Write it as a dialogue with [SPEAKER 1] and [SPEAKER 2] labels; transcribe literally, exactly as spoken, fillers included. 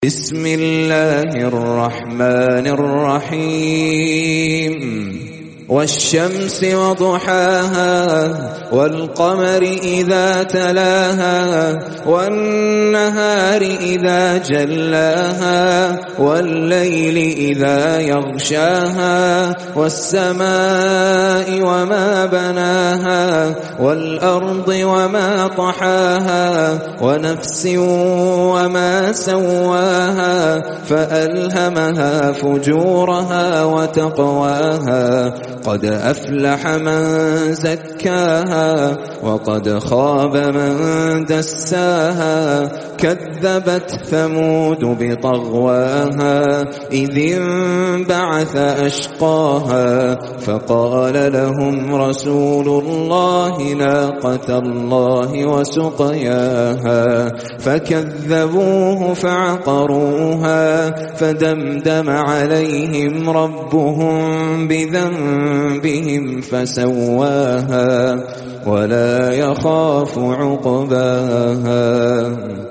[SPEAKER 1] بسم الله الرحمن الرحيم والشمس وضحاها والقمر إذا تلاها والنهار إذا جلاها والليل إذا يغشاها والسماء وما بناها والأرض وما طحاها ونفس وما سواها فألهمها فجورها وتقواها قد أفلح من زكاها وقد خاب من دساها كذبت ثمود بطغواها إذ انبعث أشقاها فقال لهم رسول الله ناقة الله وسقياها فكذبوه فعقروها فدمدم عليهم ربهم بذنبهم فسواها ولا يخاف عقباها.